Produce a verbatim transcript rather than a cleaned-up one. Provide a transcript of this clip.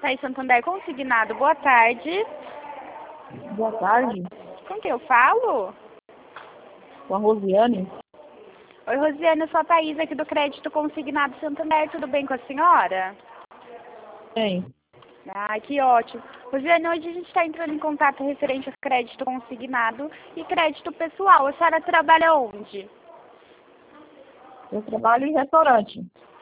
Itaí Santander Consignado. Boa tarde. Boa tarde. Com quem eu falo? Com a Rosiane. Oi, Rosiane, eu sou a Thaís aqui do Crédito Consignado Santander. Tudo bem com a senhora? Bem. Ah, que ótimo. Rosiane, hoje a gente está entrando em contato referente a crédito consignado e crédito pessoal. A senhora trabalha onde? Eu trabalho em restaurante.